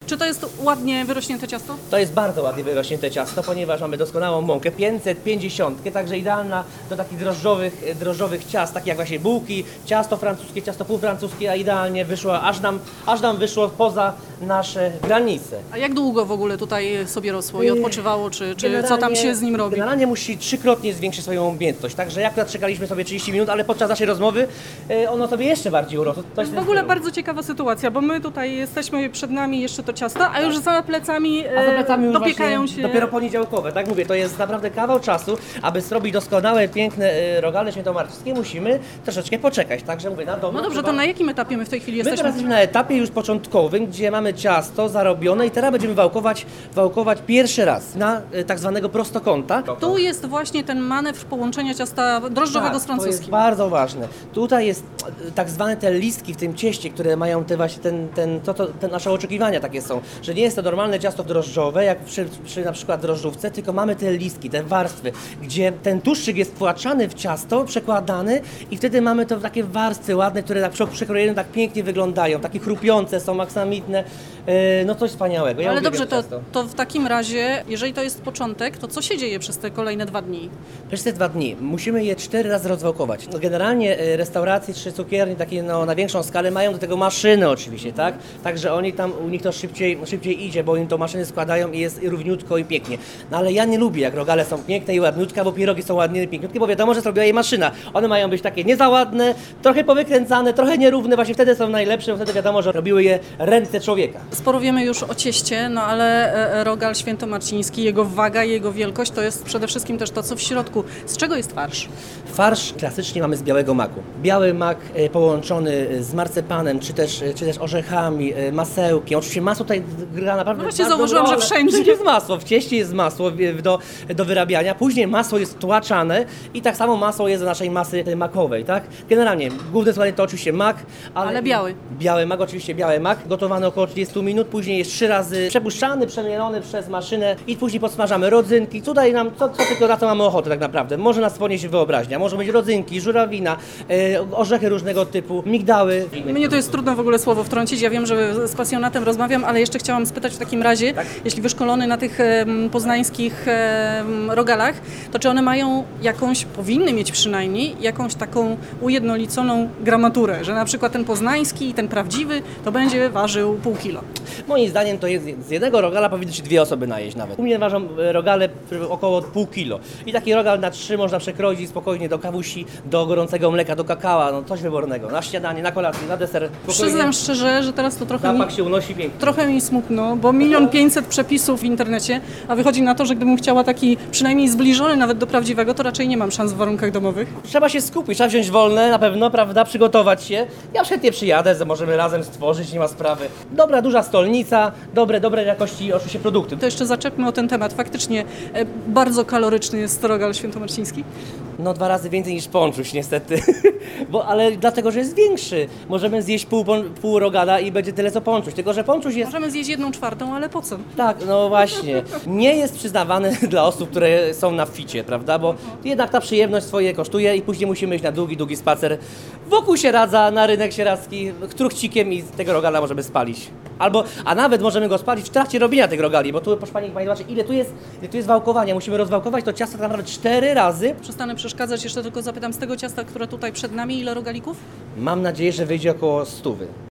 Czy to jest ładnie wyrośnięte ciasto? To jest bardzo ładnie wyrośnięte ciasto, ponieważ mamy doskonałą mąkę 550, także idealna do takich drożdżowych ciast, takich jak właśnie bułki, ciasto francuskie, ciasto półfrancuskie, a idealnie wyszło, aż nam wyszło poza nasze granice. A jak długo w ogóle tutaj sobie rosło i odpoczywało, czy co tam się z nim robi? Generalnie musi trzykrotnie zwiększyć swoją umiejętność, także jak czekaliśmy sobie 30 minut, ale podczas naszej rozmowy ono sobie jeszcze bardziej urosło. To jest w ogóle bardzo ciekawa sytuacja, bo my tutaj jesteśmy, przed nami jeszcze to ciasto, a już za plecami, już dopiekają właśnie się... dopiero poniedziałkowe, tak mówię, to jest naprawdę kawał czasu, aby zrobić doskonałe, piękne rogale świętomarczyńskie, musimy troszeczkę poczekać, także mówię, na domu. No dobrze, to na jakim etapie my w tej chwili My jesteśmy? teraz jesteśmy na etapie już początkowym, gdzie mamy ciasto zarobione i teraz będziemy wałkować pierwszy raz na tak zwanego prostokąta. Tu jest właśnie ten manewr połączenia ciasta drożdżowego z To jest francuskim. bardzo ważne. Tutaj jest tak zwane te listki w tym cieście, które mają te właśnie te nasze oczekiwania takie są, że nie jest to normalne ciasto drożdżowe, jak przy na przykład drożdżówce, tylko mamy te listki, te warstwy, gdzie ten tłuszczyk jest wtłaczany w ciasto, przekładany i wtedy mamy to takie warstwy ładne, które tak przekrojone tak pięknie wyglądają, takie chrupiące są, aksamitne, no coś wspaniałego. Ja Ale uwielbiam dobrze, ciasto. to w takim razie, jeżeli to jest początek, to co się dzieje przez te kolejne 2 dni? Przez te 2 dni musimy je 4 razy rozwałkować. No generalnie restauracje czy cukiernie takie na większą skalę mają do tego maszyny oczywiście, tak? Także u nich to szybciej idzie, bo im to maszyny składają i jest równiutko i pięknie. No ale ja nie lubię, jak rogale są piękne i ładniutkie, bo pierogi są ładnie i piękniutkie, bo wiadomo, że zrobiła je maszyna. One mają być takie nie za ładne, trochę powykręcane, trochę nierówne, właśnie wtedy są najlepsze, bo wtedy wiadomo, że robiły je ręce człowieka. Sporo wiemy już o cieście, no ale rogal świętomarciński, jego waga i jego wielkość to jest przede wszystkim też to, co w środku. Z czego jest farsz? Farsz klasycznie mamy z białego maku. Biały mak połączony z marcepanem, czy też orzechami, masełkiem. Oczywiście masło tutaj gra naprawdę No właśnie bardzo zauważyłam, że rolę. wszędzie. Jest masło, w cieście jest masło do wyrabiania. Później masło jest tłaczane i tak samo masło jest do naszej masy makowej, tak? Generalnie główne składnik to oczywiście mak, Ale biały. Biały mak, oczywiście biały mak, gotowany około 30 minut, później jest 3 razy przepuszczany, przemielony przez maszynę i później podsmażamy rodzynki. Tutaj nam, co tylko na to mamy ochotę tak naprawdę. Może nas ponieść wyobraźnia, może być rodzynki, żurawina, orzechy różnego typu, migdały. Mnie to jest trudno w ogóle słowo wtrącić. Ja wiem, że z pasjonatem rozmawiam, ale jeszcze chciałam spytać w takim razie, jeśli wyszkolony na tych poznańskich rogalach, to czy one mają powinny mieć przynajmniej jakąś taką ujednoliconą gramaturę, że na przykład ten poznański i ten prawdziwy to będzie ważył pół kilo. Moim zdaniem to jest z jednego rogala powinny się 2 osoby najeść nawet. U mnie ważą rogale około pół kilo. I taki rogal na 3 można przekroić spokojnie do kawusi, do gorącego mleka, do kakała, no coś wybornego. Na śniadanie, na kolację, na deser. Przyznam szczerze, że teraz to Zapach się unosi pięknie. trochę mi smutno, bo 1 500 000 przepisów w internecie, a wychodzi na to, że gdybym chciała taki przynajmniej zbliżony nawet do prawdziwego, to raczej nie mam szans w warunkach domowych. Trzeba się skupić, trzeba wziąć wolne na pewno, prawda, przygotować się. Ja już chętnie przyjadę, możemy razem stworzyć, nie ma sprawy. Dobra, duża stolnica, dobre jakości oczywiście produkty. To jeszcze zaczepmy o ten temat. Faktycznie bardzo kaloryczny jest rogal świętomarciński. No 2 razy więcej niż ponczuś niestety, ale dlatego, że jest większy. Możemy zjeść pół rogala i będzie tyle co ponczuś, tylko że ponczuś jest... Możemy zjeść 1/4, ale po co? Tak, no właśnie. Nie jest przyznawany dla osób, które są na ficie, prawda? Bo jednak ta przyjemność swoje kosztuje i później musimy iść na długi spacer wokół Sieradza, na rynek sieradzki, truchcikiem i tego rogala możemy spalić. A nawet możemy go spalić w trakcie robienia tych rogali, bo tu, proszę Pani zobaczy, ile tu jest wałkowania. Musimy rozwałkować to ciasto tak naprawdę 4 razy. Przestanę przeszkadzać, jeszcze tylko zapytam z tego ciasta, które tutaj przed nami, ile rogalików? Mam nadzieję, że wyjdzie około 100.